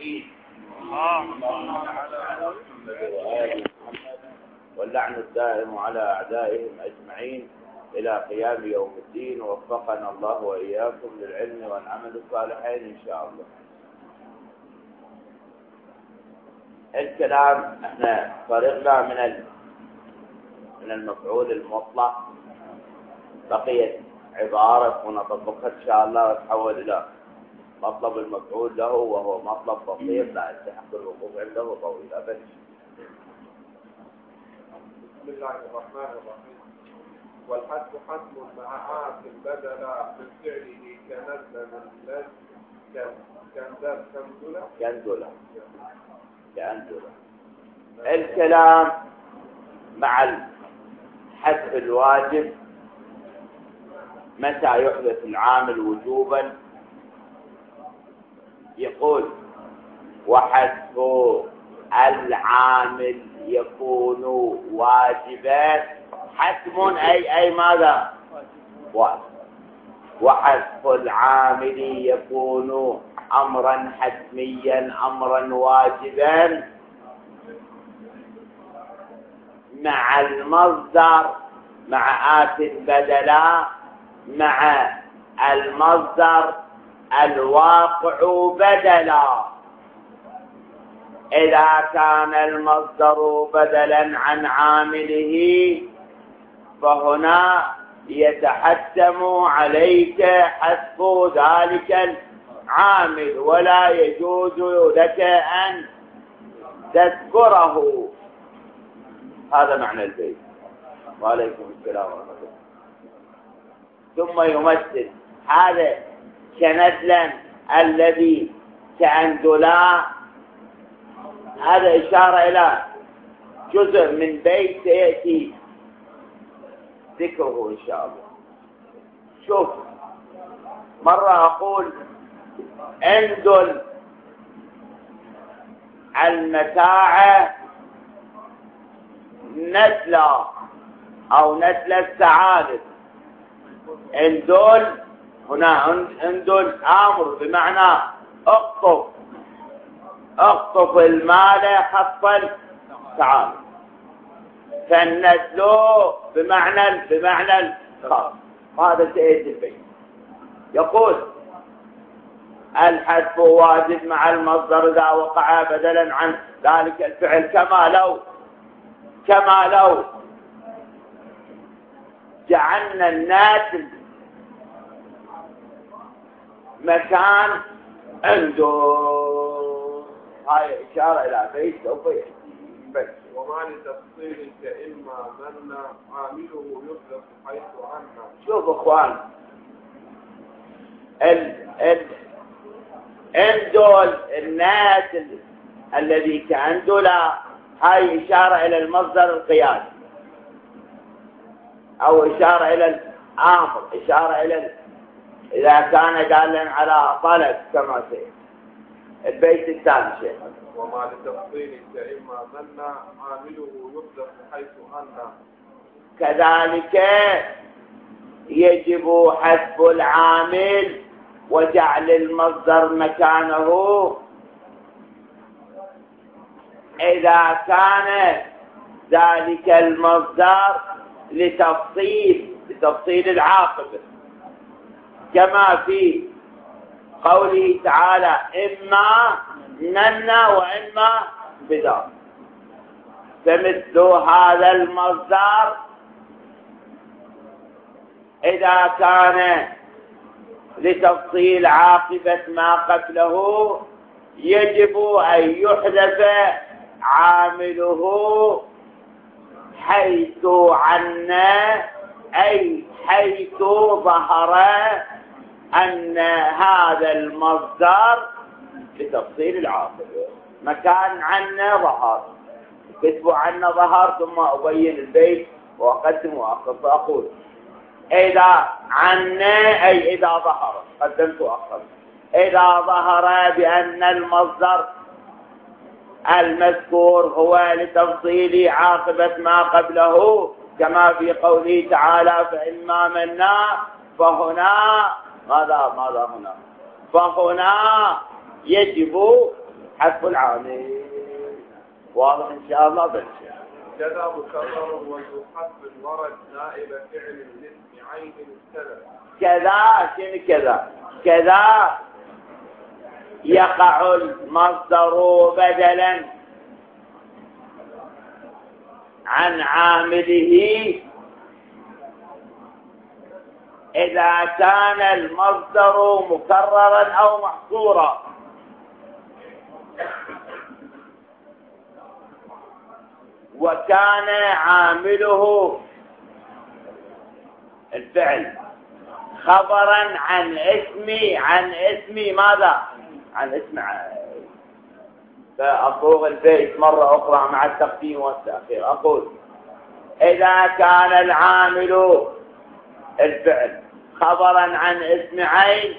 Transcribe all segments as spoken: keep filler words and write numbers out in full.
التوحيد واللعن الدائم على أعدائهم أجمعين إلى قيام يوم الدين. ووفقنا الله وإياكم للعلم والعمل الصالحين إن شاء الله. الكلام احنا فرغنا من من المفعول المطلق، بقيت عبارة ونطبقها إن شاء الله وتحول إلى مطلب المفعول له، وهو مطلب بسيط لا يستحق الوقوف عنده طويل أبدا. بسم الله الرحمن الرحيم. والحذف حتم مع عاقل بدلا من فعله كنزل من كندل كندلة كندلة كندلة. الكلام مع الحذف الواجب متى يحدث العامل وجوبا؟ يقول وحذف العامل يكون واجبا حتم أي أي ماذا؟ واجب. وحذف العامل يكون أمرا حتميا أمرا واجبا مع المصدر مع آت بدلا مع المصدر الواقع بدلا. إذا كان المصدر بدلا عن عامله فهنا يتحتم عليك حذف ذلك العامل ولا يجوز لك أن تذكره. هذا معنى البيت. وعليكم السلام ورحمة الله. ثم يمثل هذا كندلا الذي كأندلا، هذا إشارة إلى جزء من بيت سيأتي ذكره إن شاء الله. شوف، مرة أقول اندل المتاع نسلا أو نسل السعادة. اندل هنا اندل امر بمعنى اقطف اقطف المال خطفا تعال. فالنسل بمعنى بمعنى الخطف. هذا سيد البيت. يقول الحذف واجب مع المصدر اذا وقع بدلا عن ذلك الفعل كما لو كما لو جعلنا الناس مكان عنده. هاي إشارة إلى بيت سوف يأتي بس. وما لتفصيل كإما من عامله يطلق حيث عنا. شوف إخوان، ال ال اندول الناس الذي كأندولا هاي إشارة إلى المصدر القياسي أو إشارة إلى الآمر، إشارة إلى إذا كان دالا على طلب كما سيء. البيت الثاني شيء. وما لتفصيل كإما من عامله يطلق حيث أن. كذلك يجب حذف العامل وجعل المصدر مكانه إذا كان ذلك المصدر لتفصيل لتفصيل العاقبة، كما في قوله تعالى إما ننا وإما بذا. فمثل هذا المصدر إذا كان لتفصيل عاقبة ما قبله يجب أن يحذف عامله حيث عنا، أي حيث ظهر أن هذا المصدر لتفصيل العاقبة. مكان عنا ظهر، كتب عنا ظهر، ثم أبين البيت وأقدم وأخر. فأقول إذا عنا أي إذا ظهر، قدمت وأخر. إذا ظهر بأن المصدر المذكور هو لتفصيل عاقبة ما قبله، كما في قوله تعالى فإما منا، فهنا ماذا ماذا هنا فهنا يجب حذف العامل. واضح إن شاء الله بالشيء. كذا مكرر وذو حذف ورد نائب فعل لاسم عين السبب. كذا شنو كذا؟ كذا يقع المصدر بدلا عن عامله إذا كان المصدر مكررا أو محصورا. وكان عامله الفعل خبرا عن اسمي عن اسمي ماذا؟ عن اسم عين. فأصوغ البيت مرة أخرى مع التقديم والتأخير. أقول إذا كان العامل الفعل خبرا عن اسم عين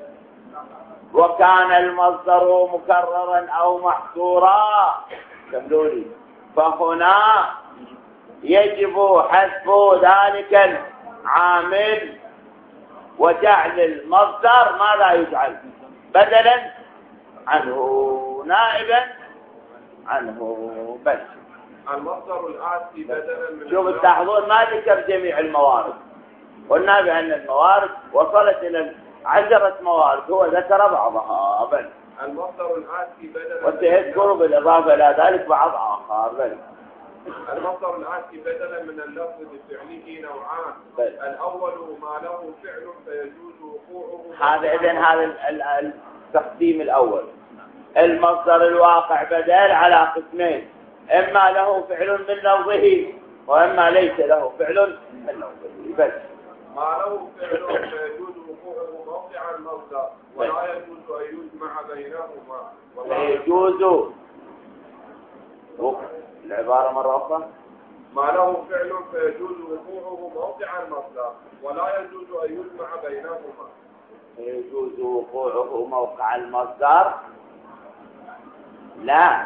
وكان المصدر مكررا أو محصورا كملولي، فهنا يجب حذف ذلك العامل وجعل المصدر ماذا يجعل؟ بدلا عنه نائبا عنه. بس المصدر الآتي بدلا من شوف تلاحظون ما ذكر جميع الموارد. قلنا بأن الموارد وصلت إلى عشرة موارد، هو ذكر بعضها بس. المصدر الآتي بدلا وسيذكر بالإضافة إلى ذلك بعض آخر بس. المصدر الآتي بدلا من اللفظ بفعله نوعان. بس. الأول ما له فعل فيجوز وقوعه. هذا إذن هذا ال- ال- التقسيم الأول. المصدر الواقع بدل على قسمين، إما له فعل من لفظه وإما ليس له فعل من لفظه. بس ما له فعل فيجوز وقوعه موقع المصدر ولا يجوز أن يجمع بينهما. يجوز العبارة مرة أخرى. ما له فعل فيجوز وقوعه موقع المصدر ولا يجوز أن يجمع بينهما. يجوز وقوعه موقع المصدر، لا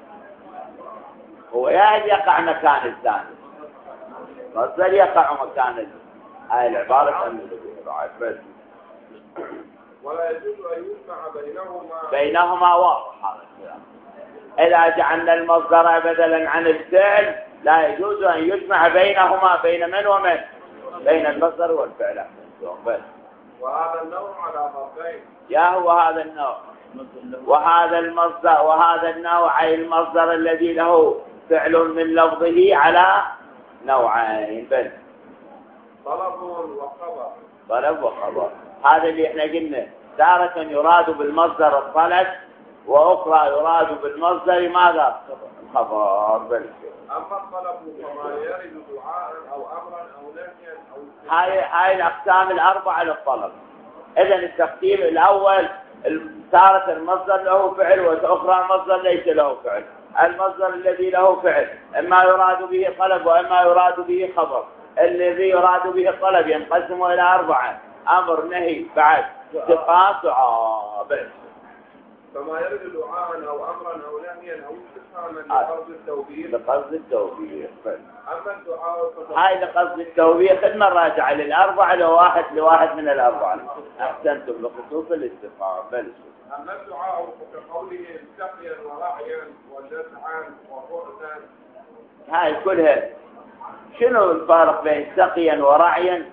هو يقع مكان الثاني، مصدر يقع مكان هاي العبارة بس. ولا يجوز أن يجمع بينهما. بينهما واضح هذا الكلام. إذا جعلنا المصدر بدلا عن الفعل لا يجوز أن يجمع بينهما. بين من ومن؟ بين المصدر والفعل. بس. وهذا النوع على ضربين. يا هو هذا النوع وهذا المصدر وهذا النوع أي المصدر الذي له فعل من لفظه على نوعين بس. طلب وخبر. طلب وخبر. هذا اللي احنا قلنا تارة يراد بالمصدر الطلب وأخرى يراد بالمصدر ماذا؟ الخبر بس. أما الطلب فما يرد دعاء أو أمرا أو نهيا أو هاي هاي الأقسام الأربعة للطلب. إذا التقسيم الأول تارة المصدر له فعل وأخرى المصدر ليس له فعل. المصدر الذي له فعل إما يراد به طلب وإما يراد به خبر. الذي يراد به الطلب ينقسم إلى أربعة: أمر، نهي، بعد، اتقاء، دعاء. بس. فما يرد دعاء أو أمرا أو نهيا أو استفهاما لقصد التوبيخ. لقصد التوبيخ. بس. أما الدعاء هاي لقصد التوبيخ خدمة راجعة للأربعة لواحد لواحد من الأربعة. أحسنتم لخصوص الاستفهام. بل أما الدعاء كقوله سقيا ورعيا وجزعا وبعدا. هاي كلها شنو الفارق بين سقيا ورعيا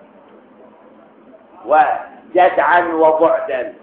وجدعا وبعدا؟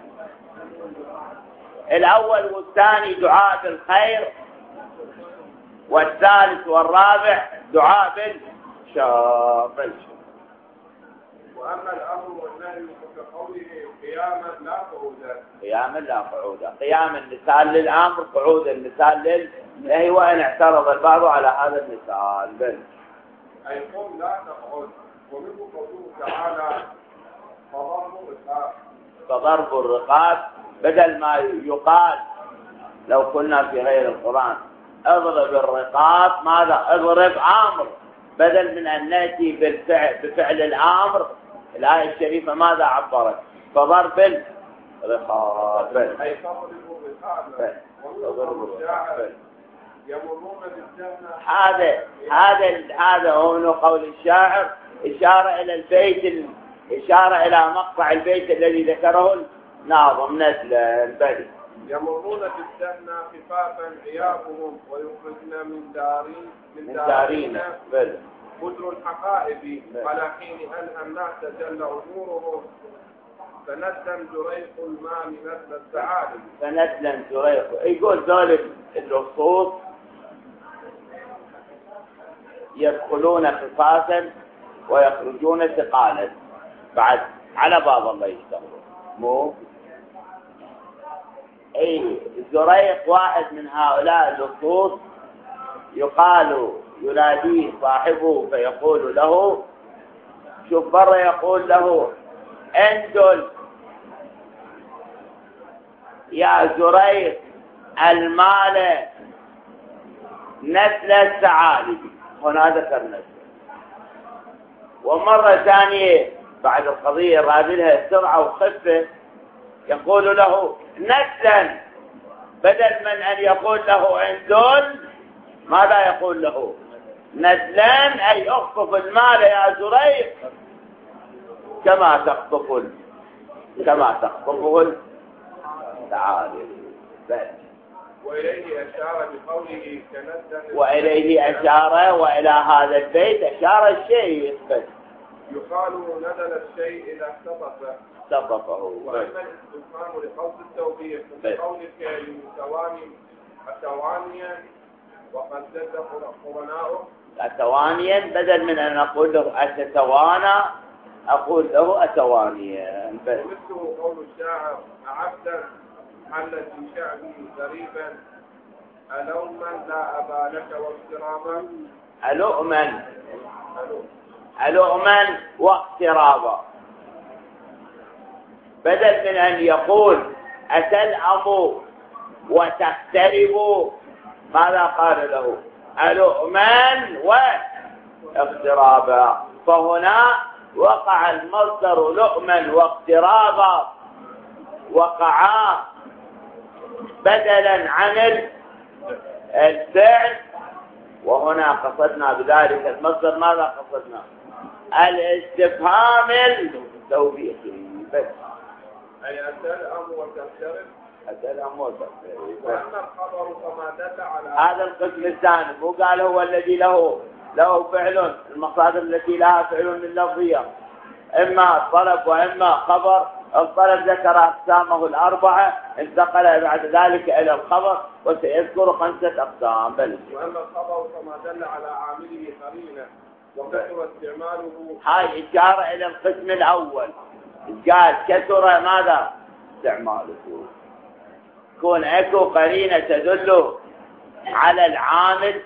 الأول والثاني دعاء بالخير، والثالث والرابع دعاء بالشر. وأما الأمر والنهي كقوله قياما لا قعودا. قياما لا قعودا. قيام المثال للأمر، قعود المثال للنهي، وإن اعترض البعض على هذا المثال. بل أي قم لا تقعد. ومنه قوله تعالى فضرب الرقاب. فضرب الرقاب بدل ما يقال لو كنا في غير القرآن اضرب الرقاب، ماذا؟ اضرب امر، بدل من ان ناتي بالفعل بفعل الامر. الايه الشريفه ماذا عبرت؟ فضرب الرقاب. اي فضرب الرقاب. وضرب الرقاب يمرون بالجنه. هذا هذا هذا هو قول الشاعر، اشاره الى البيت، اشاره الى مقطع البيت الذي ذكره الناظم نزلا. بل يمرون بالجنة خفافا عيابهم ويخرجن من دارين من دارين بل قدر الحقائب على حين أنهى الناس جل أمورهم فنسلم جريق المال نسل السعادة. فنسلم جريق يقول ذلك اللصوص يدخلون خفافا ويخرجون ثقالا بعد على بعض الله يشتغلون مو اي زريق واحد من هؤلاء اللصوص يقال يناديه صاحبه فيقول له شوف برا يقول له انزل يا زريق المال نسل الثعالب. هنا ذكر نسل. ومرة ثانية بعد القضية رادلها سرعة وخفة يقول له نسلا بدل من أن يقول له انزل ماذا يقول له نسلا أي اخطف المال يا زريق كما تخطف كما تخطفه الثعالب. وإليه أشار بقوله كنسل وإليه أشار وإلى هذا البيت أشار الشيء يثبت يقال نزل الشيء إذا اختطف اختطفه. وأما الاستفهام لقصد التوبيخ بقولك للتواني التوانيا وقد زد قرناؤه أتوانيا بدل من أن أقول له أتتوانى أقول له أتوانيا. مثله قول الشاعر أعبدا حل في شعبه غريبا ألوما لا أبا لك واغترابا. ألؤما ألؤما واغترابا بدل من أن يقول أتلأم وتقترب ماذا قال له ألؤما واغترابا. فهنا وقع المصدر لؤما واغترابا وقعا بدلا عن الفعل. وهنا قصدنا بذلك المصدر ماذا قصدنا الاستفهام التوبيخي بس أي أتلأم وتغترب أتلأم وتغترب. وأما الخبر كما دل على هذا القسم الثاني مو قال هو الذي له له فعل المصادر التي لها فعل من لفظية إما طلب وإما خبر. الطلب ذكر أقسامه الأربعة انتقل بعد ذلك إلى الخبر وسيذكر خمسة أقسام بل. وأما الخبر كما دل على عامله قرينة وكثر استعماله هاي إشارة إلى القسم الأول قال كثر ماذا استعماله كون اكو قرينة تدل على العامل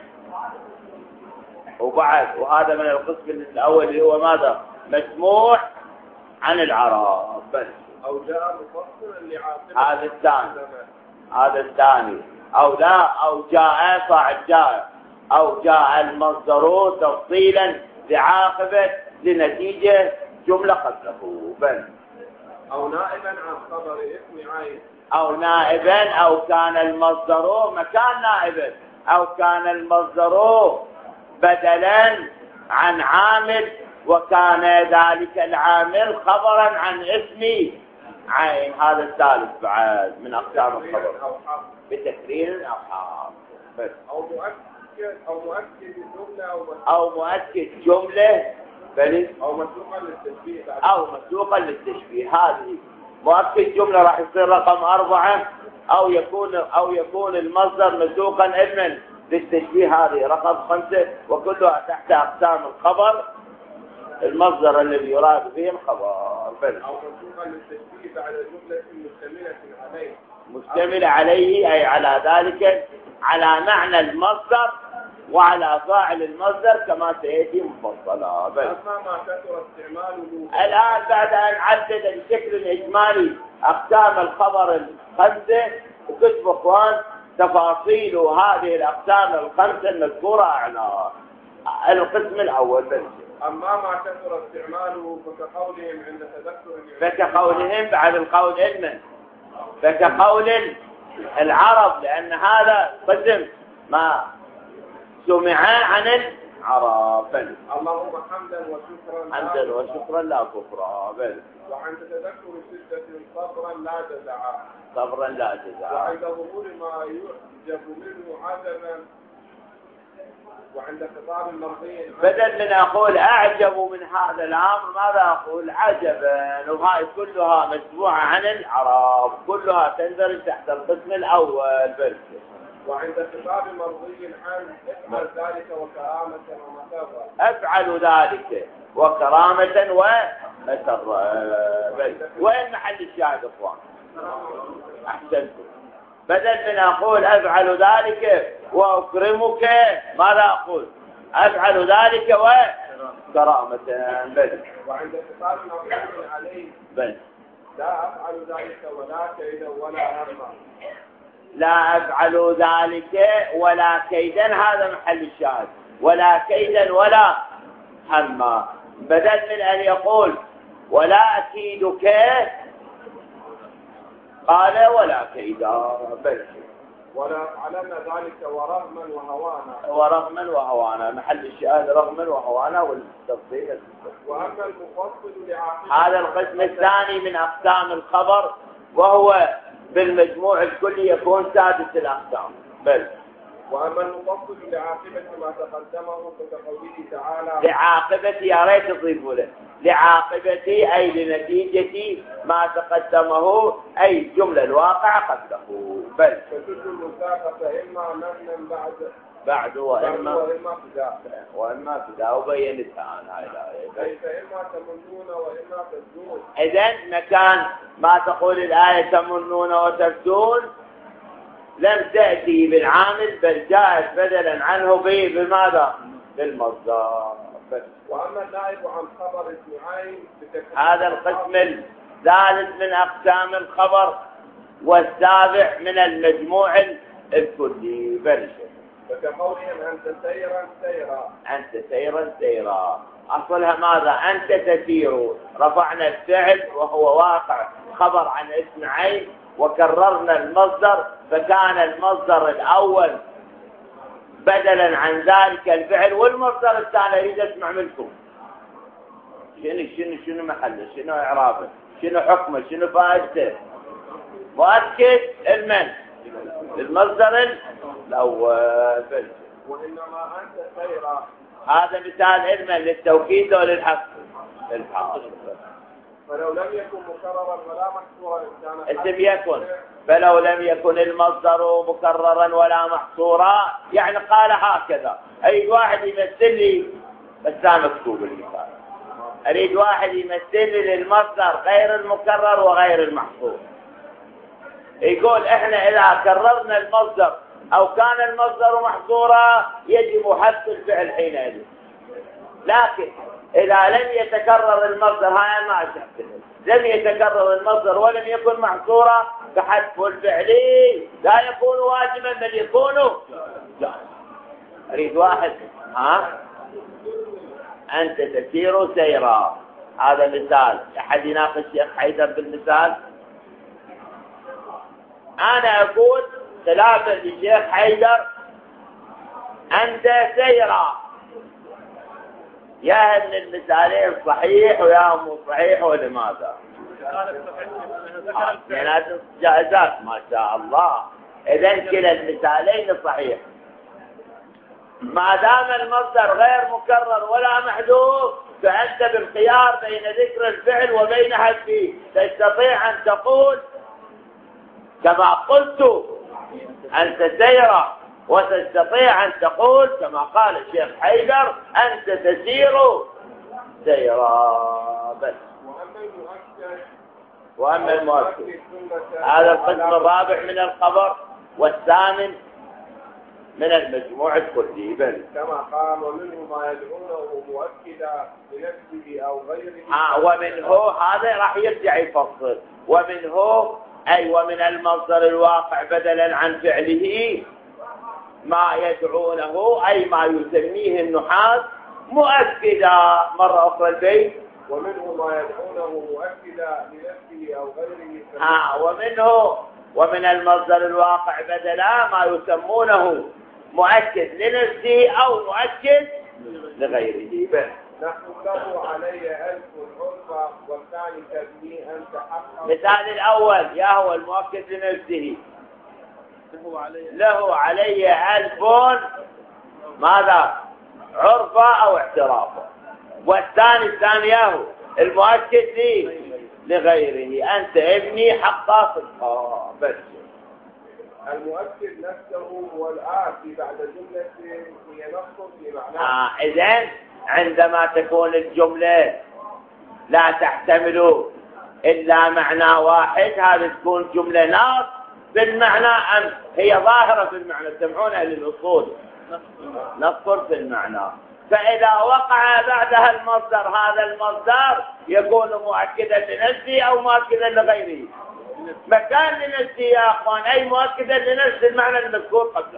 وبعد وهذا من القسم الأول اللي هو ماذا مسموح عن العرب بس. أو جاء مفصلا لعاقبة هذا الثاني هذا الثاني أو لا أو جاء صاحب جاء أو جاء المصدر تفصيلا لعاقبة لنتيجة جملة قبله بل. أو نائبا عن خبر اسم عين أو نائبا أو كان المصدر مكان نائبا أو كان المصدر بدلا عن عامل وكان ذلك العامل خبرا عن اسم عين. هذا الثالث بعد من أقسام الخبر بتكرير أو حرف بس. أو مؤكد أو مؤكد جملة أو أو مؤكد جملة بل أو مسوقا للتشبيه أو مسوقا للتشبيه. هذه مؤكد جملة راح يصير رقم أربعة أو يكون أو يكون المصدر مسوقا إذن للتشبيه هذه رقم خمسة وكلها تحت أقسام الخبر المصدر الذي يراد به الخبر بل. أو مسوقا للتشبيه بعد جملة مشتملة عليه مشتمل عليه أي على ذلك على معنى المصدر وعلى فاعل المصدر كما سيأتي مفصلا بل. أما ما كثر استعماله الآن بعد أن عدد بشكل إجمالي أقسام الخبر الخمسة وكتب إخوان تفاصيل هذه الأقسام الخمسة المذكورة أعلى القسم الأول بل. أما ما كثر استعماله فكقولهم عند تذكر فكقولهم بعد القول علما فكقول العرب لأن هذا قسم ما سمع عن عرب. بل اللهم حمدا وشكرا حمدا وشكرا لا كفرا. بل وعند تذكر شدة صبرا لا جزعا صبرا لا جزعا. وعند ظهور ما يعجب منه عجبا وعند خطاب مرضي بدل من أقول أعجب من هذا الأمر ماذا أقول عجبا. وهاي كلها مجموعة عن العرب، كلها تندرج تحت القسم الأول. بل وعند خطاب مرضي عنه افعل ذلك وكرامة ومسرة. أفعل ذلك وكرامة ومسرة. بل وين محل الشاهد إخوان؟ أحسنتم. بدل من أقول أفعل ذلك وأكرمك ماذا أقول؟ أفعل ذلك وكرامة. بل وعند خطاب مرضي عليه بل لا أفعل ذلك ولا كيدا ولا هما. لا أفعل ذلك ولا كيدا، هذا محل الشاهد، ولا كيدا ولا هما. بدل من أن يقول ولا أكيدك قال ولا كيدا. بل ولا أفعلن ذلك ورغما وهوانا. ورغما وهوانا، محل الشاهد رغما وهوانا والتفصيل. وأما المفصل لعاقبة هذا القسم الثاني من أقسام الخبر، وهو بالمجموع الكلي يكون سادس الأقسام. بل وأما المفصل لعاقبة ما تقدمه كقوله تعالى لعاقبة، يا ريت تضيفوا له لعاقبة أي لنتيجة ما تقدمه أي الجملة الواقعة قبله. بل فتد المساقة إما ممنا بعد بعد وإما وإما فداء وإما فداء وبينتها أنا الآية. أي فإما تمنون وإما تزدون. إذن مكان ما تقول الآية تمنون وتفدون لم تأتي بالعامل بل جاءت بدلا عنه بماذا؟ بالمصدر. وأما النائب عن خبر اثنين هذا القسم الثالث من أقسام الخبر والسابع من المجموع الكلي. بل فكقولهم أنت سيرا سيرا أنت سيرا سيرا، أصلها ماذا؟ أنت تسير، رفعنا الفعل وهو واقع خبر عن اسم عين وكررنا المصدر، فكان المصدر الأول بدلا عن ذلك الفعل، والمصدر الثاني أريد أسمع منكم شنو شنو شنو محله، شنو إعرابه، شنو حكمه، شنو فائدته. مؤكد المن المصدر الأول. وإنما أنت سيرا، هذا مثال علما للتوكيد وللحق الحق. فلو لم يكن مكررا ولا محصورا اسم يكن، فلو لم يكن المصدر مكررا ولا محصورا، يعني قال هكذا أي واحد يمثل لي، بس لا مكتوب المثال، أريد واحد يمثل لي للمصدر غير المكرر وغير المحصور. يقول احنا إذا كررنا المصدر أو كان المصدر محصورا يجب حذف الفعل حينئذ، لكن إذا لم يتكرر المصدر، هاي ما أشبه، لم يتكرر المصدر ولم يكن محصورا فحذف الفعل لا يكون واجبا بل يكون جائزا. أريد واحد ها أنت تسير سيرا، هذا مثال. أحد يناقش الشيخ حيدر بالمثال؟ أنا أقول خلافا للشيخ حيدر أنت سيرا، يا من المثالين صحيح ويا مو صحيح ولماذا؟ يعني جائزات ما شاء الله. إذن كلا المثالين صحيح ما دام المصدر غير مكرر ولا محذوف، فأنت بالخيار بين ذكر الفعل وبين حذفه. تستطيع أن تقول كما قلت أنت سيرا، وتستطيع أن تقول كما قال الشيخ حيدر أنت تسير سيرا. بس وأما المؤكد هذا القسم الرابع من الخبر والثامن من المجموع الكلي. بل كما قال ومنه ما يدعونه مؤكدا لنفسه أو غيره. آه ومنه هذا راح يرجع يفصل. ومنه أي ومن المصدر الواقع بدلا عن فعله ما يدعونه أي ما يسميه النحاة مؤكدا. مرة أخرى البيت ومنه ما يدعونه مؤكدا لنفسه أو غيره. آه ومنه ومن المصدر الواقع بدلا ما يسمونه مؤكد لنفسه أو مؤكد لغيره. بل نحن له علي ألف عرفة والثاني تبني أن تحقق. مثال الأول يا هو المؤكد لنفسه له علي ألف ماذا عرفة أو اعترافه، والثاني الثاني ياهو المؤكد لي لغيره أنت ابني حقا صدقا. بس المؤكد نفسه هو الآتي بعد جملة هي نص في معناه. آه إذن عندما تكون الجملة لا تحتمل إلا معنى واحد هذا تكون جملة نص بالمعنى أم هي ظاهرة في المعنى. تسمعون أهل الأصول نص في المعنى. فإذا وقع بعدها المصدر هذا المصدر يكون مؤكدا لنفسه أو مؤكدا لغيره. مكان لنفسه يا أخوان أي مؤكدا لنفس المعنى المذكور قبله.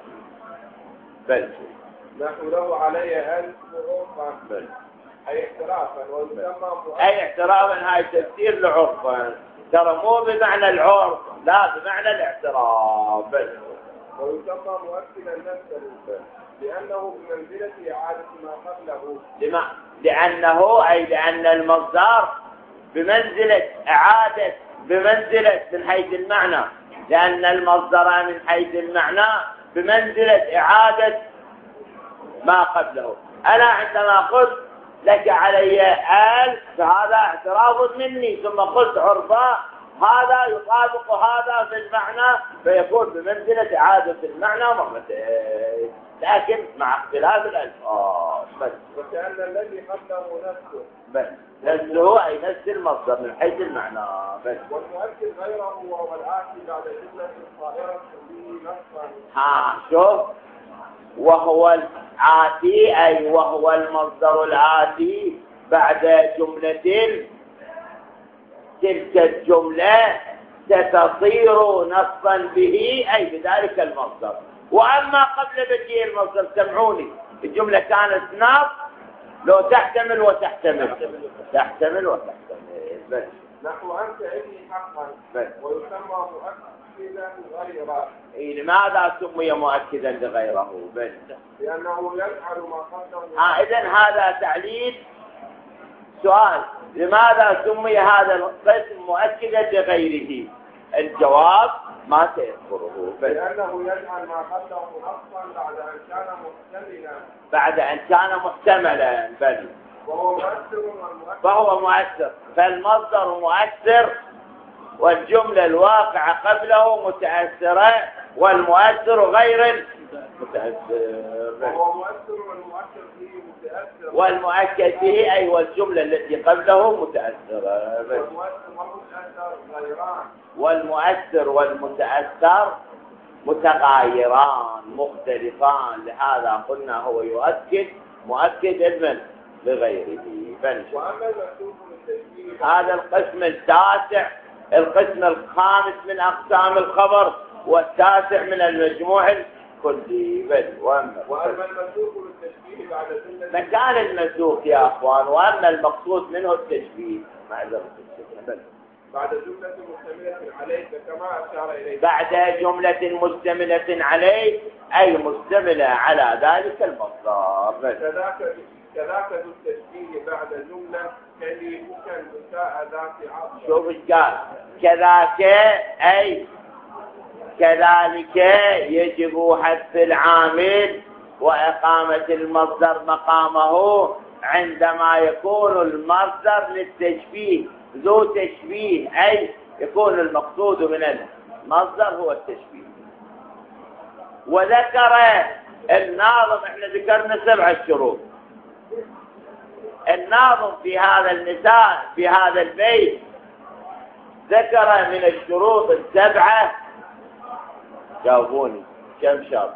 بل نحن له علي ألف عرفا بل أي اعترافا ويسمى أي اعترافا هاي تفسير لعرفا ترى مو بمعنى العرف لا بمعنى الاعتراف. بل ويسمى مؤكدا نفسه لأنه بمنزلة إعادة ما قبله. لما لأنه أي لأن المصدر بمنزلة إعادة بمنزلة من حيث المعنى لأن المصدر من حيث المعنى بمنزلة إعادة ما قبله. أنا عندما قلت لك علي ألف فهذا اعتراف مني ثم قلت عرفا هذا يطابق هذا في المعنى فيكون بمنزلة إعادة المعنى مرتين لكن مع اختلاف الألفاظ. بس وكأن الذي قبله نفسه بس نفسه أي نفس المصدر من حيث المعنى. بس والمؤكد غيره وهو الآتي بعد جملة صائرة به نصا. ها شوف وهو الآتي أي وهو المصدر الآتي بعد جملة تلك الجملة ستصير نصا به أي بذلك المصدر. وأما قبل بجيه المصدر سمعوني الجملة كانت نص لو تحتمل وتحتمل تحتمل وتحتمل. بس نحو أنت ابني حقا بس ويسمى مؤكدا غيره. إيه لماذا سمي مؤكدا لغيره؟ بس لأنه يفعل ما قدمه. آه إذن هذا تعليل سؤال لماذا سمي هذا القسم مؤكدا لغيره؟ الجواب ما سيذكره. لأنه يجعل ما قدمه نصا بعد أن كان محتملا بعد أن كان محتملا. بل وهو مؤثر والمؤثر فهو مؤثر فالمصدر مؤثر والجملة الواقعة قبله متأثرة والمؤثر غير متأثر. وهو مؤثر والمؤثر فيه متأثر والمؤكد به أي والجملة التي قبله متأثرة. والمؤثر والمتأثر غيران. والمؤثر والمتأثر متغايران مختلفان لهذا قلنا هو يؤكد مؤكد علما لغيره. وأما المكتوب للتشبيه هذا القسم التاسع القسم الخامس من أقسام الخبر والتاسع من المجموع الكلي. بل وأما وأما المكتوب للتشبيه بعد جملة مكان المسوق يا أخوان وأما المقصود منه التشبيه معذرة بل بعد جملة مشتملة عليه كما أشار إليه. بعد جملة مشتملة عليه أي مشتملة على ذلك المصدر. كذاك كذاك ذو التشبيه بعد جملة كلي ممكن بساء ذات عطف. شوف ايش قال كذاك أي كذلك يجب حذف العامل وإقامة المصدر مقامه عندما يكون المصدر للتشبيه ذو تشبيه أي يكون المقصود من المصدر هو التشبيه. وذكر الناظم احنا ذكرنا سبع شروط. الناظم في هذا المثال في هذا البيت ذكر من الشروط السبعة. جاوبوني كم شرط؟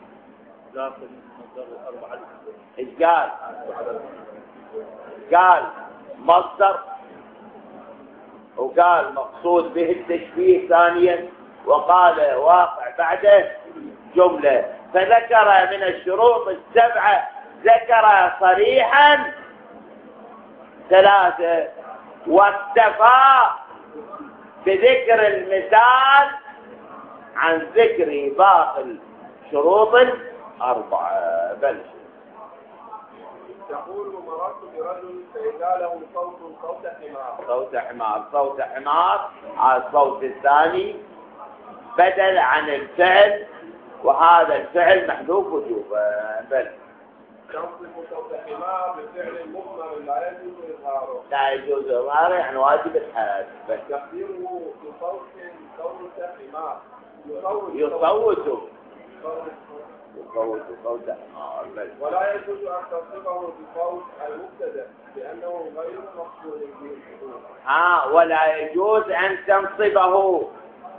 ايش قال؟ قال مصدر وقال مقصود به التشبيه ثانيا وقال واقع بعده جملة. فذكر من الشروط السبعة ذكر صريحا ثلاثة واكتفى بذكر المثال عن ذكر باقي الشروط الأربعة. بل تقول مررت برجل فإذا له صوت صوت حمار. صوت حمار، صوت حمار على الصوت الثاني بدل عن الفعل، وهذا الفعل محذوف وجوبا. بل تنصب صوت حمار بفعل مضمر لا يجوز إظهاره. لا يجوز إظهاره يعني واجب الحذف. بل تقديره بصوت صوت حمار يصوت يصوت صوت صوت حمار. بل ولا يجوز أن تصفه بصوت المبتدأ لأنه غير مقصود به. ها ولا يجوز أن تنصبه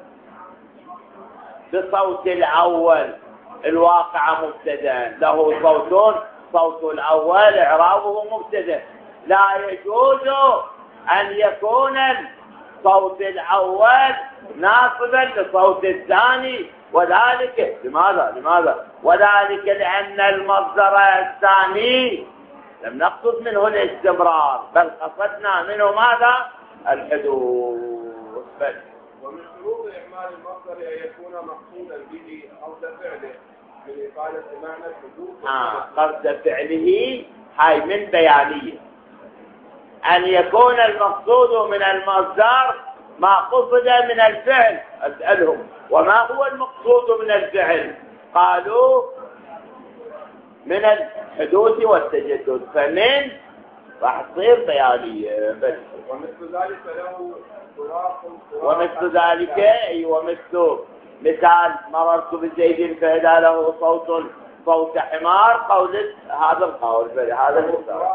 بصوت الأول الواقع مبتدأ، له صوتون، صوت الأول إعرابه مبتدأ، لا يجوز أن يكون صوت الأول ناصبا لصوت الثاني، وذلك لماذا؟ لماذا؟ وذلك لأن المصدر الثاني لم نقصد منه الاستمرار، بل قصدنا منه ماذا؟ الحدوث. بل ومن شروط إعمال المصدر أن يكون مقصودا به قصد فعله من إفادة معنى الحدوث. آه قصد فعله هاي من بيانية، أن يكون المقصود من المصدر ما قصد من الفعل. أسألهم وما هو المقصود من الفعل؟ قالوا من الحدوث والتجدد، فمن راح تصير بيانية. بس ومثل ذلك له صراط ومثل ذلك أي ومثل مثال مررت بزيد فإذا له صوت صوت حمار، قول هذا القول بل هذا المثال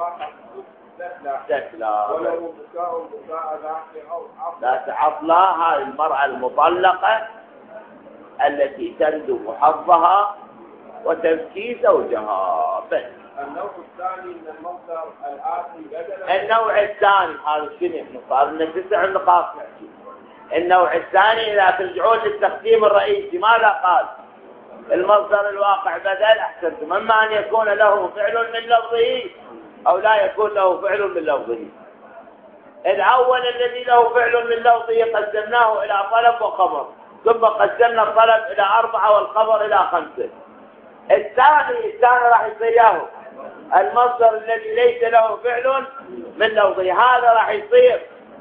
لا ولو بكاء بكاء ذات عطلة. هذه المرأة المطلقة التي تندب حظها وتبكي زوجها. بس النوع الثاني من المصدر الآتي بدلا. النوع الثاني هذا شنو؟ صار لنا تسع نقاط نحكي. النوع الثاني إذا ترجعون للتقسيم الرئيسي ماذا قال؟ المصدر الواقع بدل. أحسنتم. أما أن يكون له فعل من لفظه أو لا يكون له فعل من لفظه. الأول الذي له فعل من لفظه قسمناه إلى طلب وخبر، ثم قسمنا الطلب إلى أربعة والخبر إلى خمسة. الثاني الثاني راح يصير ياهو المصدر الذي ليس له فعل من لفظه، هذا راح يصير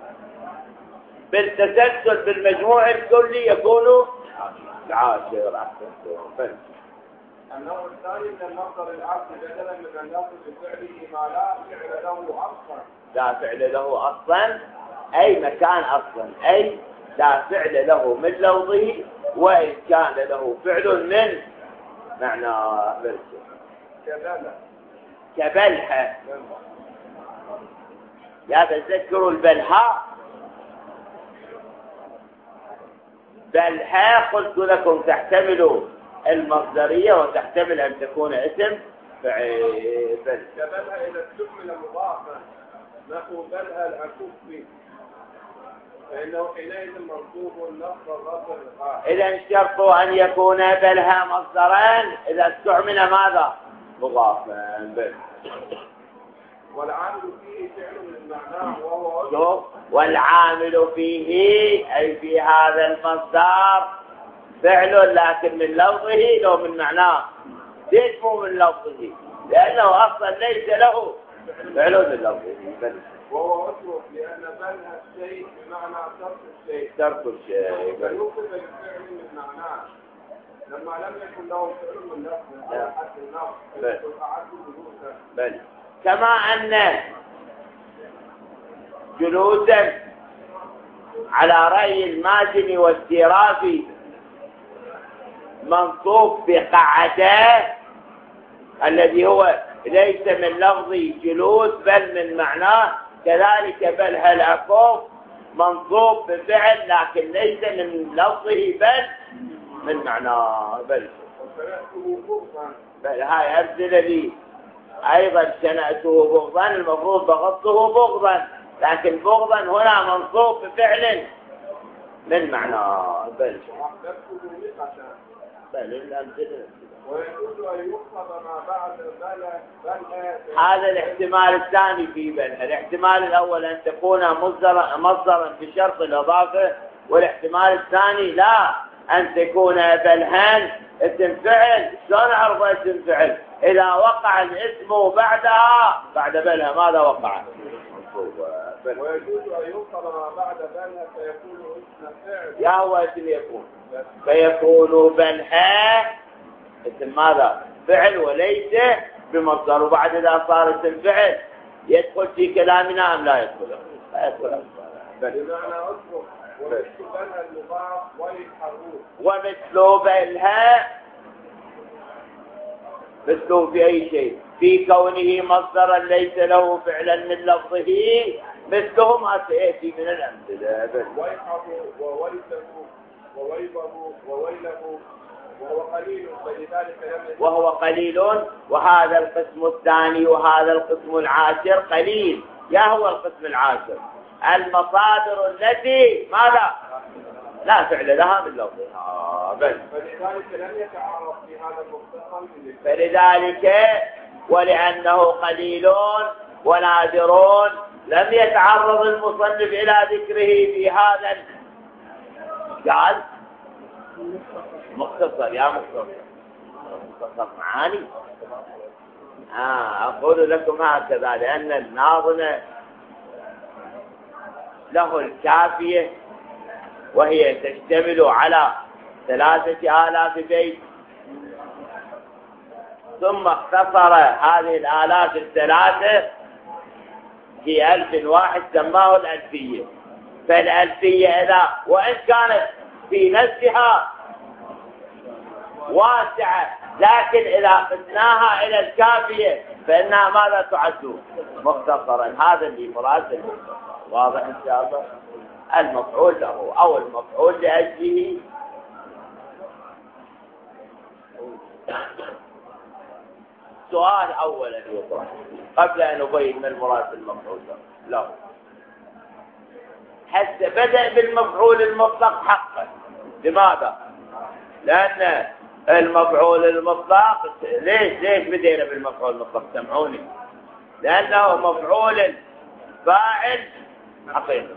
بالتسلسل بالمجموع الكلي يكون العاشر. أحسنتم. النوع الثاني من المصدر الآتي بدلا من اللفظ بفعله ما لا فعل له أصلا. لا فعل له أصلا أي مكان أصلا، أي لا فعل له من لفظه وإن كان له فعل من معناه. كبلة كبلحة. يا تذكروا البلحاء. بلحاء قلت لكم تحتمل المصدرية وتحتمل أن تكون اسم فعيل. كبلها إذا استكمل مضافا نحو بلها الأكف فإنه حينئذ منصوب نصب الرفع الغائب. إذا الشرط أن يكون بلها مصدران إذا استعمل ماذا؟ مضافا. بل والعامل فيه فعل من معناه وهو والعامل فيه أي في هذا المصدر فعل لكن من لفظه لو من معناه. ليش مو من لفظه؟ لأنه أصلا ليس له فعل من لفظه. وهو أسرق لأن بلها الشيء بمعنى ترك الشيء. ترك الشيء. فيوصف الفعل من معناه لما لم يكن له فعل من لفظه على حد النص فأعد جلوسا. بل كما أن جلوسا على رأي المازن والسيرافي منصوب بقعدة الذي هو ليس من لفظ جلوس بل من معناه، كذلك بلها الأكف منصوب بفعل لكن ليس من لفظه بل من معناه. بل بل هاي أمثلة لي أيضا شنأته بغضا المفروض بغضته بغضا، لكن بغضا هنا منصوب بفعل من معناه. بل بل الأمثلة ويجوز أن يقصد ما بعد بلها بلها. هذا الاحتمال الثاني في بلها. الاحتمال الأول أن تكون مصدرا مصدرا بشرط الإضافة، والاحتمال الثاني لا أن تكون بلها اسم فعل، شلون اعرف اسم فعل؟ اذا وقع الاسم بعدها بعد بلها ماذا وقع؟ ويجوز ان يوصل ما بعد بلها فيكون اسم فعل. يا هو اسم يكون فيكون بلها اسم ماذا؟ فعل وليس بمصدر. وبعد اذا صار اسم فعل يدخل في كلامنا ام لا يدخل؟ لا يدخل. بمعنى اصبر ومثل بلها المضاف ويحرون. ومثل بلها مثله في أي شيء في كونه مصدرا ليس له فعلا من لفظه مثله ما سيأتي من الأمثلة. ويحه وويله وويبه وويله وهو قليل فلذلك لم يكن. وهو قليل. وهذا القسم الثاني وهذا القسم العاشر قليل. يا هو القسم العاشر المصادر التي ماذا؟ لا فعل لها من لفظها بس. فلذلك لم يتعارض في هذا المختصر. فلذلك ولأنه قليل ونادرون لم يتعرض المصنف إلى ذكره في هذا. قال مختصر يا مختصر مختصر معاني. آه أقول لكم هكذا لأن الناظم له الكافية وهي تشتمل على ثلاثة آلاف بيت ثم اختصر هذه الآلاف الثلاثة في ألف واحد سماه الألفية. فالألفية إذا وإن كانت في نفسها واسعة لكن إذا قسناها إلى الكافية فإنها ماذا تعد؟ مختصرا. هذا اللي مراد المختصر. واضح إن شاء الله؟ المفعول له أو المفعول لأجله. سؤال أولا يطرح قبل أن أبين ما المراد بالمفعول له. حتى بدأ بالمفعول المطلق حقا. لماذا؟ لأن المفعول المطلق ليش ليش بدينا بالمفعول المطلق؟ سمعوني. لأنه مفعول فاعل حقيقي.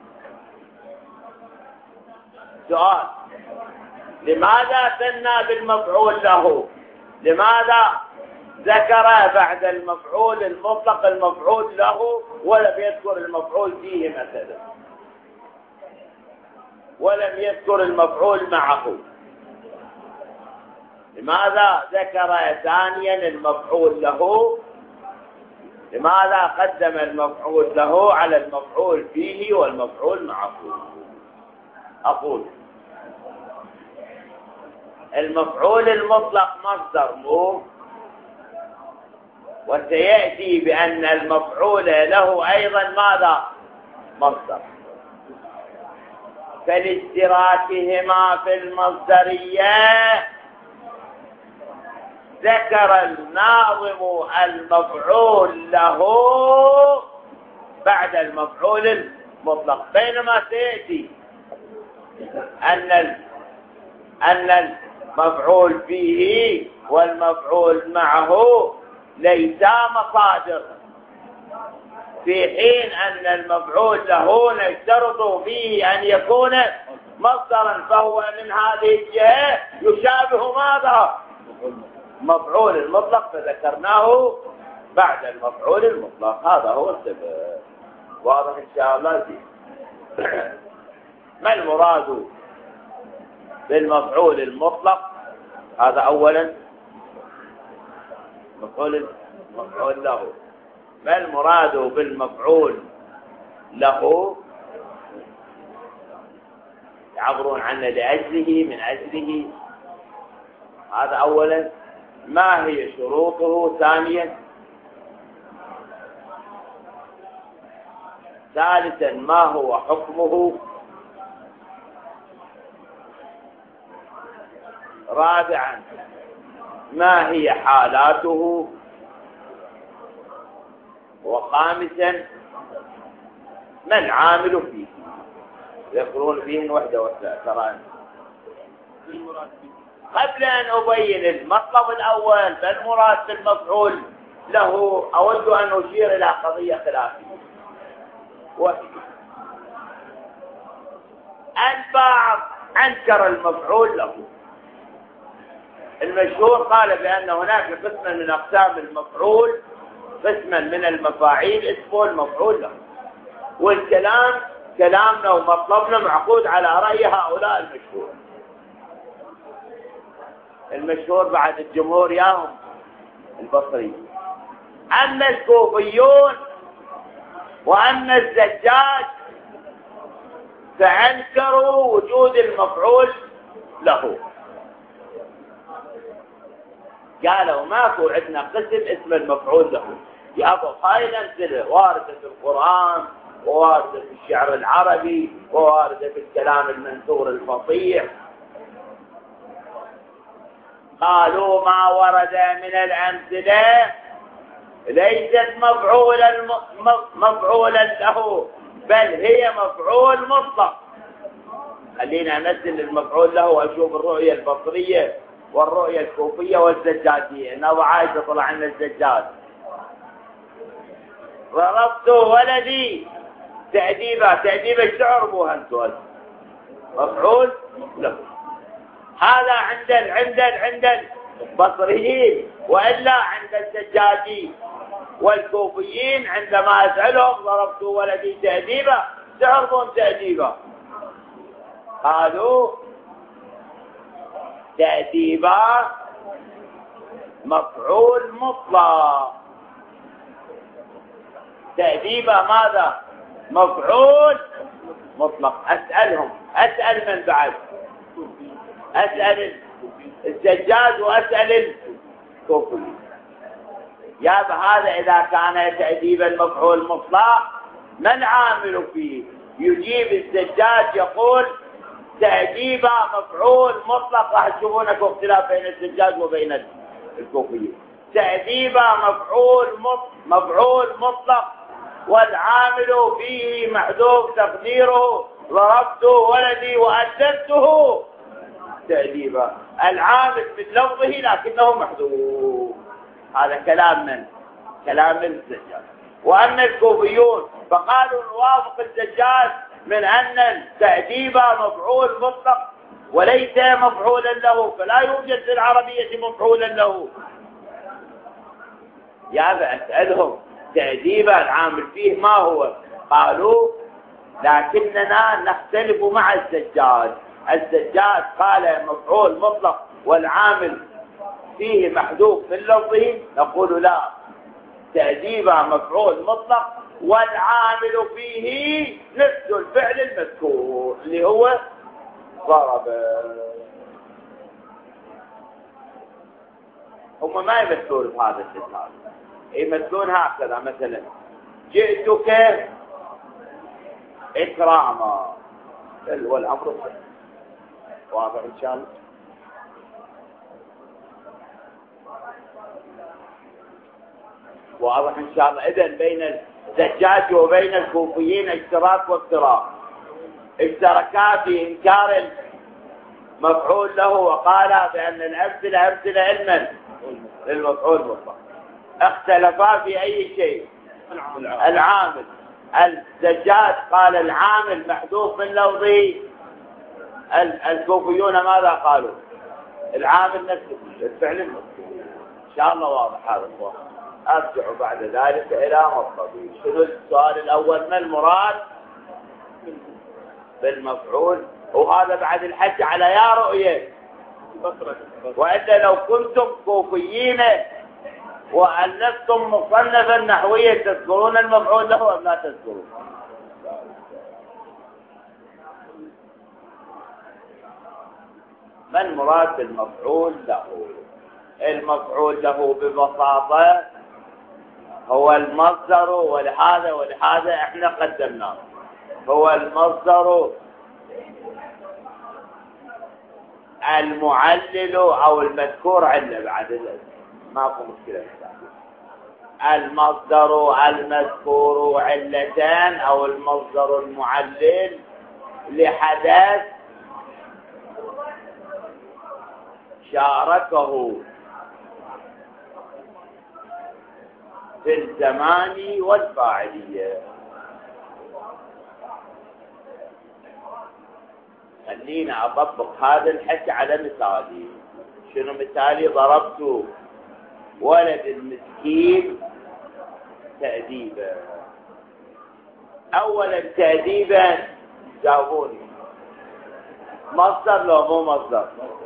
سؤال لماذا ثنى بالمفعول له؟ لماذا ذكر بعد المفعول المطلق المفعول له ولم يذكر المفعول فيه مثلا ولم يذكر المفعول معه؟ لماذا ذكر ثانيا المفعول له؟ لماذا قدم المفعول له على المفعول فيه والمفعول معه؟ أقول المفعول المطلق مصدر مو، وسيأتي بأن المفعول له أيضا ماذا؟ مصدر. فلاشتراكهما في المصدرية ذكر الناظم المفعول له بعد المفعول المطلق. بينما سيأتي أن أن المفعول فيه والمفعول معه ليسا مصادر، في حين أن المفعول له نشترط فيه أن يكون مصدرا، فهو من هذه الجهة يشابه ماذا؟ مفعول المطلق، فذكرناه بعد المفعول المطلق. هذا هو السبب. واضح إن شاء الله دي. ما المراد بالمفعول المطلق؟ هذا أولا مفعول مفعول له. ما المراد بالمفعول له؟ يعبرون عنه لأجله من أجله. هذا أولا. ما هي شروطه؟ ثانيا. ثالثا ما هو حكمه؟ رابعا ما هي حالاته؟ وخامسا ما العامل فيه؟ يذكرون فيه وحده وثلاثة. قبل أن أبين المطلب الأول فالمراد بالمفعول له أود أن أشير إلى قضية خلافية، وهي البعض أنكر المفعول له المشهور قال بأن هناك قسما من أقسام المفعول، قسما من المفاعيل اسمه المفعول له، والكلام كلامنا ومطلبنا معقود على رأي هؤلاء المشهور. المشهور بعد الجمهور ياهم البصري. أما الكوفيون وأما الزجاج فأنكروا وجود المفعول له، قالوا ماكو عندنا قسم اسم المفعول له. يابا هاي الأمثلة واردة في القرآن وواردة في الشعر العربي وواردة في الكلام المنثور الفصيح. قالوا ما ورد من الأمثلة ليست مفعولا مفعولا له، بل هي مفعول مطلق. خلينا نمثل المفعول له واشوف الرؤية البصرية والرؤية الكوفية والزجاجية. نضع عايزة طلع لنا الزجاج. ضربت ولدي تأديبا، تأديبا الشعر مو هنتوز مفعول له. هذا عند ال عند ال عند البصريين، وإلا عند الزجاجي والكوفيين عندما أسألهم ضربت ولدي تأديبا شعرهم تأديبا، قالوا تأديبا مفعول مطلق. تأديبا ماذا؟ مفعول مطلق. أسألهم، أسأل من بعد؟ أسأل الزجاج وأسأل الكوفي. يا هذا إذا كان تأديبا مفعول مطلق ما العامل فيه؟ يجيب الزجاج يقول تأديبا مفعول مطلق. راح تشوفون اكو اختلاف بين الزجاج وبين الكوفي. تأديبا مفعول مفعول مطلق والعامل فيه محذوف تقديره ضربت ولدي وأدبته تأديبا. العامل من لفظه لكنه محذوف. هذا كلام من؟ كلام الزجاج. وأما الكوفيون فقالوا نوافق الزجاج من أن التأديب مفعول مطلق وليس مفعولا له، فلا يوجد في العربية مفعولا له. يا أسألهم تأديبا العامل فيه ما هو؟ قالوا لكننا نختلف مع الزجاج. الزجاج قال مفعول مطلق والعامل فيه محذوف من لفظه، نقول لا، تأديبا مفعول مطلق والعامل فيه نفس الفعل المذكور اللي هو ضرب. هم ما يمثلون بهذا الشكل، يمثلون هكذا مثلا جئتك إكراما والأمر واضح إن شاء الله. واضح إن شاء الله. إذن بين الزجاج وبين الكوفيين اشتراك وافتراق. اشتركا في إنكار المفعول له وقال بأن الأمثلة أمثلة علما للمفعول مطلق. اختلفا في أي شيء؟ العامل. الزجاج قال العامل محذوف من لفظه. الكوفيون ماذا قالوا؟ العامل نفسه الفعل المذكور. إن شاء الله واضح هذا الصواب. أرجع بعد ذلك إلى مطلبي. شنو السؤال الأول؟ ما المراد بالمفعول؟ وهذا بعد الحج على يا رؤية. وإلا لو كنتم كوفيين وألفتم مصنفا نحويا تذكرون المفعول له أم لا تذكرون؟ ما المراد بالمفعول له؟ المفعول له ببساطة هو المصدر، ولهذا ولهذا احنا قدمناه. هو المصدر المعلل او المذكور عندنا بعد ماكو مشكلة. المصدر المذكور علتان او المصدر المعلل لحدث شاركه في الزمان والفاعلية. خلينا أطبق هذا الحكي على مثالي. شنو مثالي؟ ضربت ولد المسكين تأديبا. أولا تأديبا جاوبوني، مصدر لو مو مصدر؟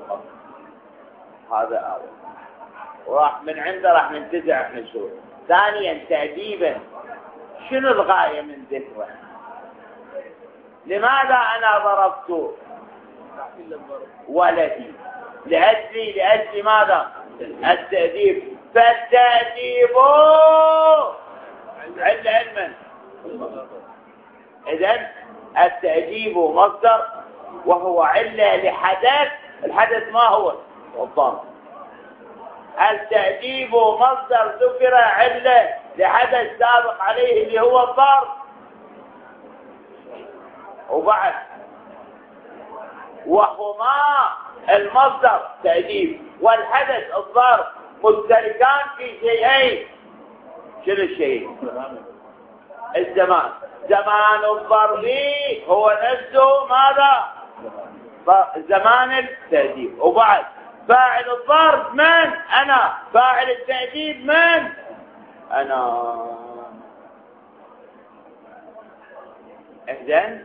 هذا أول، وراح من عنده راح ننتزع احنا شو. ثانيا تأديبا، شنو الغاية من ذكره؟ لماذا أنا ضربت ولدي؟ لأجلي لأجل ماذا؟ التأديب. فالتأديب عند علما. إذن التأديب مصدر وهو علة لحدث. الحدث ما هو؟ الضرب. التأديب مصدر ذكر علة لحدث سابق عليه اللي هو الضرب. وبعد وهما المصدر تأديب والحدث الضرب مشتركان في شيئين. شنو الشيء؟ الزمان. زمان الضرب هو نفسه ماذا؟ زمان التأديب. وبعد فاعل الضرب من؟ أنا. فاعل التأديب من؟ أنا. إذن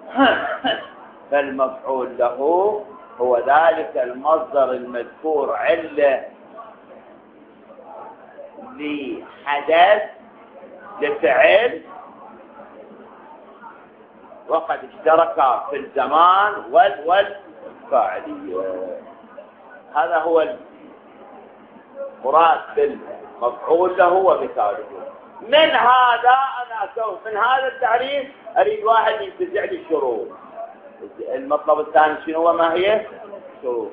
فالمفعول له هو ذلك المصدر المذكور علة لحدث لفعل وقد اشترك في الزمان والفاعلية. هذا هو المراد بالمفعول له ومثاله. من هذا أنا سوف من هذا التعريف أريد واحد ينتزع لي الشروط. المطلب الثاني شنو وما هي؟ شروط.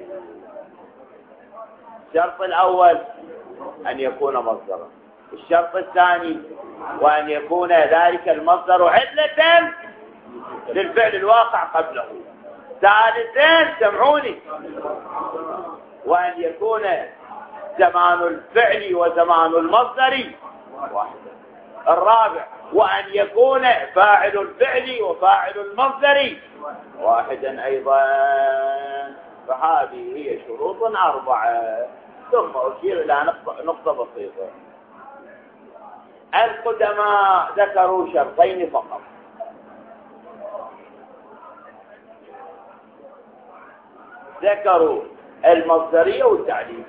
الشرط الأول أن يكون مصدرا. الشرط الثاني وأن يكون ذلك المصدر علة للفعل الواقع قبله. ثالثا سمعوني، وأن يكون زمان الفعل وزمان المصدر واحدا. الرابع وأن يكون فاعل الفعل وفاعل المصدر واحدا أيضا. فهذه هي شروط أربعة. ثم أشير إلى نقطة, نقطة بسيطة. القدماء ذكروا شرطين فقط. ذكروا المصدرية والتعليل.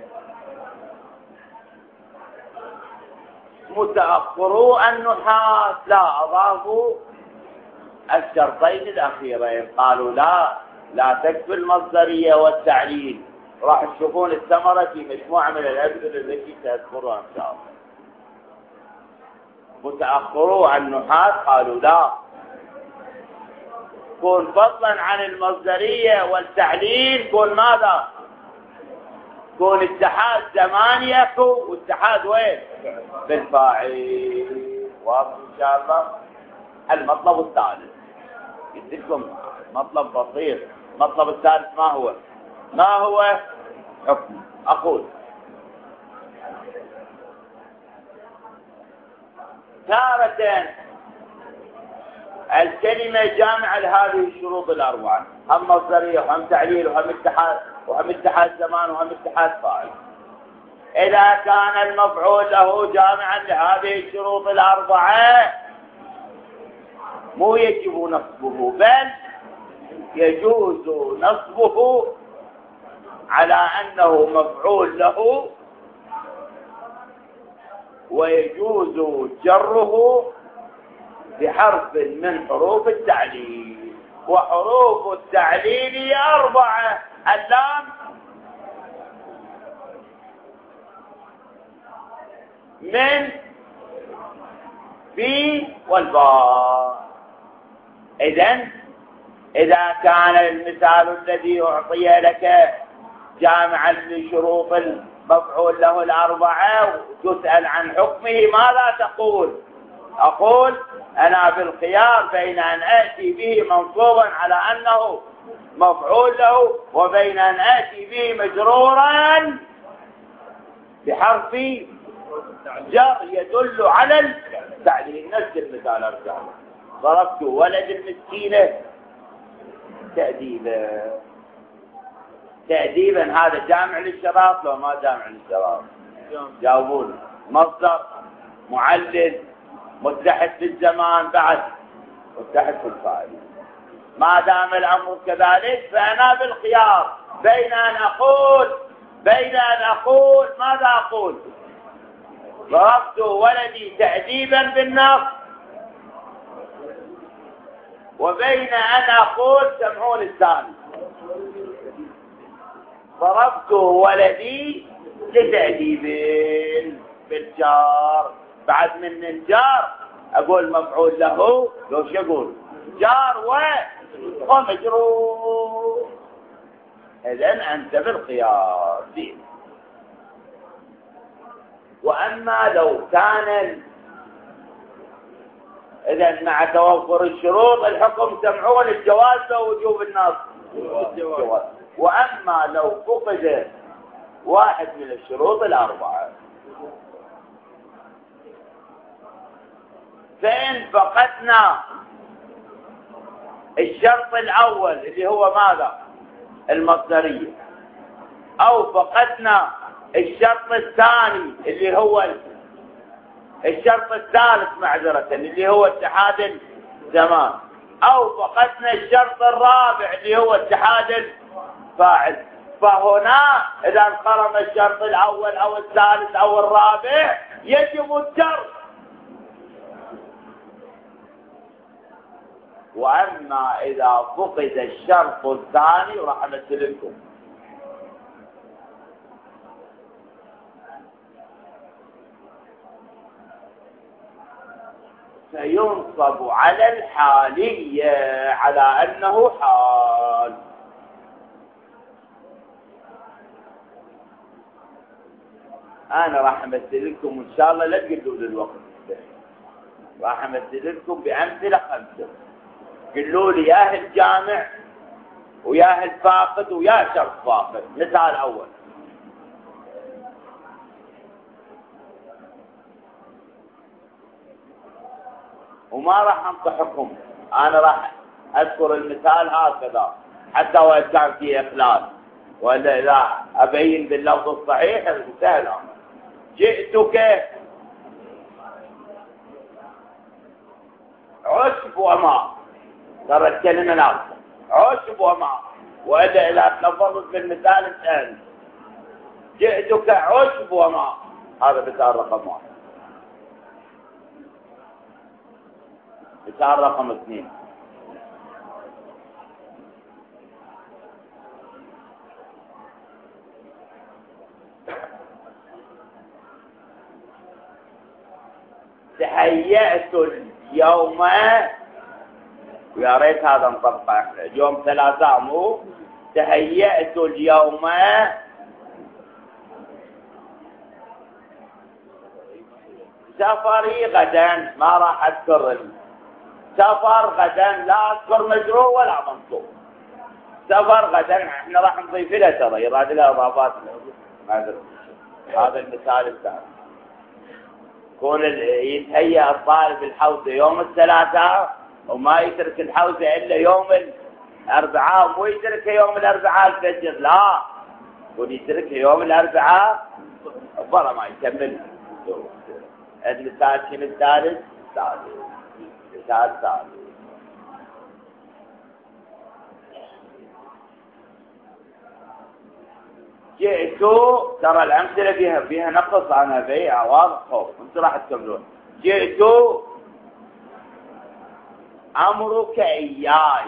متأخروا النحاة لا أضافوا الشرطين الأخيرين، قالوا لا لا تكفي المصدرية والتعليل. راح تشوفون الثمرة في مجموعة من الأمثلة التي سأذكرها إن شاء الله. متأخروا النحاة قالوا لا، كون فضلا عن المصدرية والتعليل كون ماذا؟ كون اتحاد زماني أكو واتحاد وين؟ بالفاعل. واضح إن شاء الله. المطلب الثالث يديكم مطلب بسيط. المطلب الثالث ما هو؟ ما هو حكم؟ أقول تارة الكلمة جامعة لهذه الشروط الأربعة، هم مصدرية وهم تعليل وهم اتحاد وهم اتحاد زمان وهم اتحاد فاعل. إذا كان المفعول له جامعا لهذه الشروط الأربعة مو يجب نصبه، بل يجوز نصبه على أنه مفعول له، ويجوز جره بحرف من حروف التعليل. وحروف التعليل أربعة: اللام، من، في، والباء. إذن إذا كان المثال الذي أعطي لك جامعا لشروط المفعول له الأربعة وتسأل عن حكمه ماذا تقول؟ أقول أنا بالخيار بين أن آتي به منصوبا على أنه مفعول له وبين أن آتي به مجرورا بحرف جر يدل على التعليل. نفس المثال أرجع: ضربت ولد المسكينة تأديبا. تأديبا هذا جامع للشراب لو ما جامع للشراب؟ جاوبون. مصدر، معلل، متحد في الزمان، بعد متحد في الفاعل. ما دام الأمر كذلك فأنا بالخيار بين أن أقول بين أن أقول ماذا أقول؟ ضربت ولدي تأديبا بالنص، وبين أن أقول سمعون الثاني ضربت ولدي لتأديب بالجار. بعد من الجار أقول مفعول له، لو شو أقول؟ جار ومجرور. إذن أنت بالخيار دي. وأما لو كان إذن مع توفر الشروط الحكم سمعون الجواز ووجوب النص. الجواز. وأما لو فقد واحد من الشروط الأربعة، فإن فقدنا الشرط الأول اللي هو ماذا؟ المصدرية، أو فقدنا الشرط الثاني اللي هو الشرط الثالث معذرة اللي هو اتحاد الزمان، أو فقدنا الشرط الرابع اللي هو اتحاد الفاعل، فهنا إذا انقرم الشرط الأول أو الثالث أو الرابع يجب الجر. وأما إذا فقد الشرط الثاني راح أمثل لكم، سينصب على الحالية على أنه حال. أنا راح أمثل لكم إن شاء الله، لا تقلوا للوقت، راح أمثل لكم بأمثلة خمسة. قلوا لي يا الجامع ويا الفاقد ويا شرط فاقد. مثال أول، وما راح أنطحكم، أنا راح أذكر المثال هكذا حتى وإن كان فيه إخلال، وإلا إذا أبين باللفظ الصحيح سهل. جئتك عشب وماء، ترى الكلمة ناقصة، عشب وماء، وإلا إذا تلفظت بالمثال الثاني جئتك عشب وماء، هذا مثال رقم واحد. مثال رقم اثنين، تهيأت اليوم، ويا ريت هذا نطبق اليوم ثلاثة، مو تهيأت اليوم سفري غدا، ما راح أذكر سفر غدا، لا أذكر مجرور ولا منصوب. سفر غدا احنا راح نضيف له ترى يراد له اضافات. هذا المثال الثاني، يكون يتهيأ الطالب الحوزة يوم الثلاثاء وما يترك الحوزة إلا يوم الأربعاء، مو يترك يوم الأربعاء الفجر، لا، يكون يترك يوم الأربعاء برا ما يكمل. المثال شنو الثالث؟ الثالث مثال ثالث، جئت، ترى الأمثلة فيها فيها نقص عنها بيع واضح خوف، انتم راح تكملون. جئت أمرك إياي،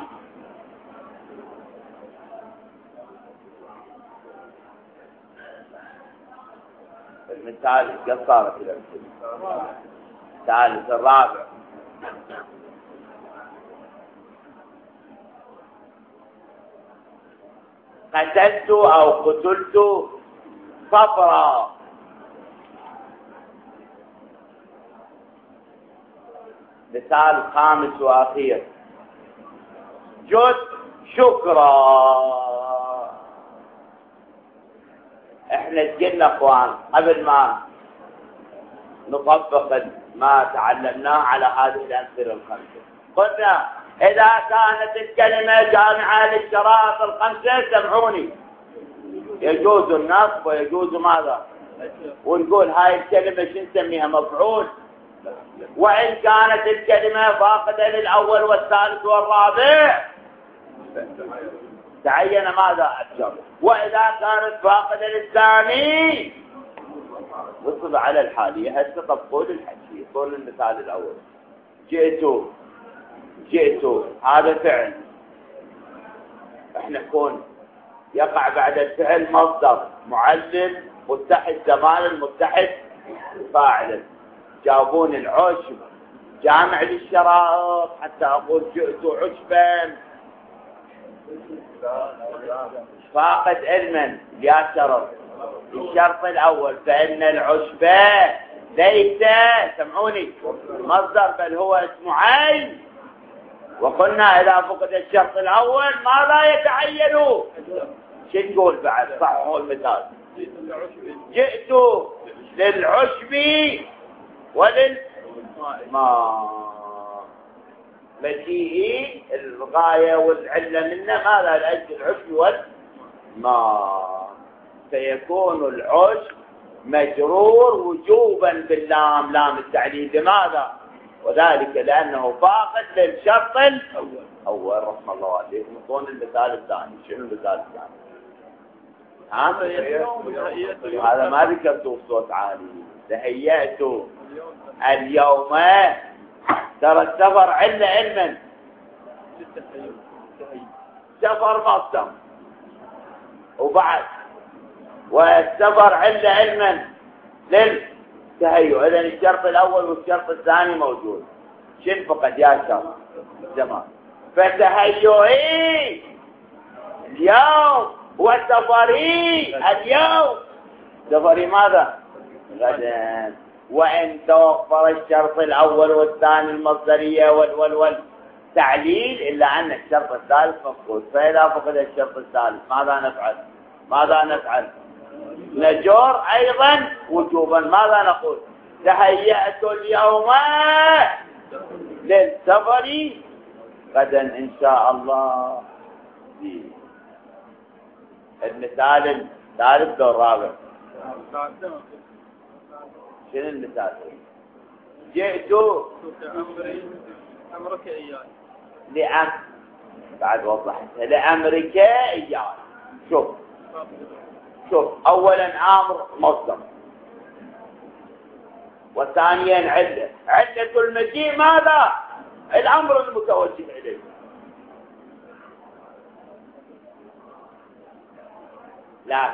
المثال قصارة الأمثلة. الثالث الرابع، قتلت أو قتلت صبرا. مثال خامس وأخير، جد شكرا. احنا قلنا اخوان قبل ما نطبق ما تعلمناه على هذه الأمثلة الخمسة، قلنا إذا كانت الكلمة جامعة للشرائط الخمسة سمعوني، يجوز النصب ويجوز ماذا؟ ونقول هاي الكلمة شو نسميها؟ مفعول. وإن كانت الكلمة فاقدة للأول والثالث والرابع تعين ماذا؟ الشرط. وإذا كانت فاقدة للثاني وصل على الحالية. هسه طب قول الحكي، قول المثال الأول. جئت جئت هذا فعل، احنا نكون يقع بعد الفعل مصدر معلم متحد زمان متحد فاعل. جابون العشب جامع للشرائط حتى أقول جئت عشبا فاقد علما يا شرط. الشرط الأول فإن العشبة ليس سمعوني مصدر بل هو اسم عين. وقلنا إذا فقد الشرط الأول ماذا يتعين؟ شو نقول بعد؟ صح هو المثال. جئت للعشب وللماء. مجيئي الغاية والعلة منه ماذا؟ لأجل العشب والماء. فيكون العشب مجرور وجوبا باللام لام التعليل. لماذا؟ وذلك لأنه فاقد للشرط الأول. أول رحمة الله عليكم. نقول المثال الثاني. شنو المثال الثاني؟ هذا ما ذكرته بصوت عالي. تهيأت اليوم. ترى السفر علة علما سفر مصدر وبعد والسفر علة علما للتهيؤ. إذن الشرط الأول والشرط الثاني موجود. شن فقد يا شرط زمان. فتهيئي اليوم وسفري اليوم. سفري ماذا؟ غدا. وإن توفر الشرط الأول والثاني المصدرية والتعليل إلا أن الشرط الثالث مفقود. فإذا فقد الشرط الثالث ماذا نفعل؟ ماذا نفعل؟ نجر أيضا وجوبا. ماذا نقول؟ تهيأت اليوم للسفر غدا إن شاء الله. المثال الثالث والرابع. شنو المثال؟ جئت أمرك إياي لأم بعد وضحتها لأمرك إياي. شوف شوف أولا أمر مصدر وثانيا علة. علة المجيء ماذا؟ الأمر المتوجه إليه. لا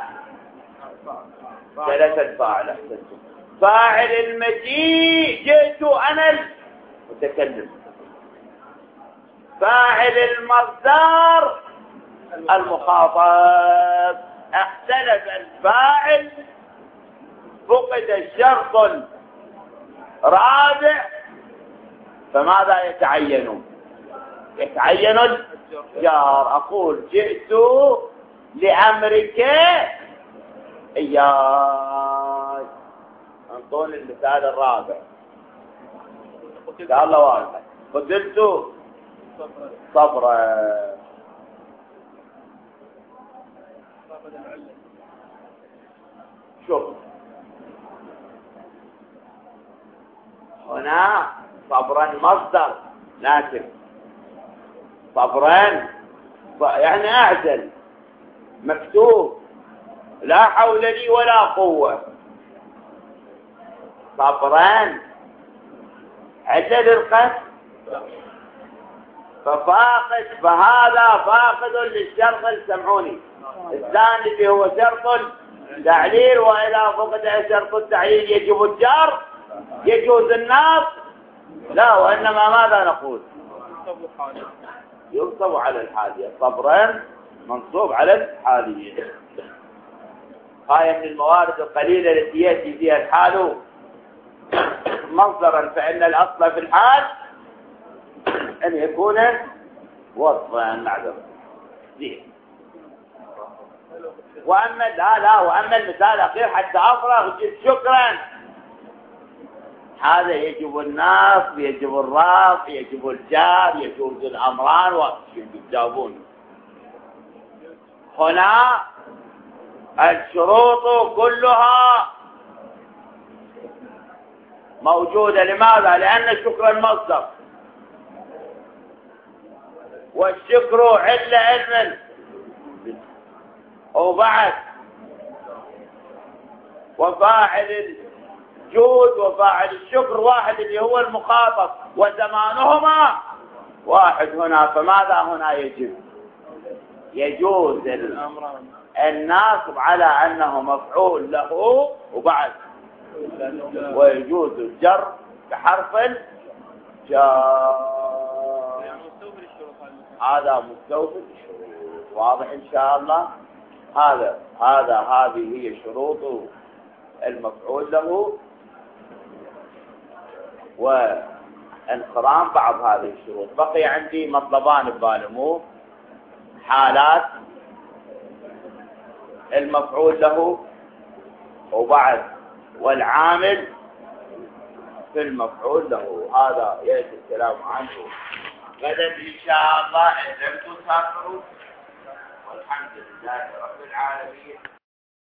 ثلاثة فاعل. فاعل المجيء جئت أنا المتكلم. فاعل المصدر المخاطب. اختلف الفاعل فقد الشرط الرابع فماذا يتعين؟ يتعين الجار. أقول جئت لأمرك إياي. انطون المثال الرابع. قال الله واحد قتلت صبرا. شوف هنا صبرا مصدر لكن صبرا يعني أعزل مكتوب لا حول لي ولا قوة. صبرا علة للقتل ففاقد. فهذا فاقد للشرط. سمعوني الثاني اللي هو شرط التعليل. وإذا فقد شرط التعليل يجب الجر يجوز النصب. لا وإنما ماذا نقول؟ ينصب على الحالية. صبرا منصوب على الحالية. هاي من الموارد القليلة التي يأتي فيها الحال مصدرا. فإن الأصل في الحال أن يكون وصفا معذرة. وأما لا لا وأما المثال الأخير حتى أفرغ شكرا. هذا يجب النصب يجب الرفع يجب الجار يجوز الأمران وتجاوبون. هنا الشروط كلها موجودة. لماذا؟ لأن الشكر المصدر، والشكر علة علم، وبعد وفاعل الجود وفاعل الشكر واحد اللي هو المخاطب، وزمانهما واحد هنا. فماذا هنا يجب؟ يجوز الناصب على أنه مفعول له وبعد، ويجوز الجر بحرف الجر. هذا مستوفي الشروط. واضح إن شاء الله؟ هذا هذا هذه هي شروط المفعول له وانقرام بعض هذه الشروط. بقي عندي مطلبان ببالمو: حالات المفعول له وبعد، والعامل في المفعول له. هذا يأتي الكلام عنه غدا إن شاء الله. إن لم تسافروا والحمد لله رب العالمين.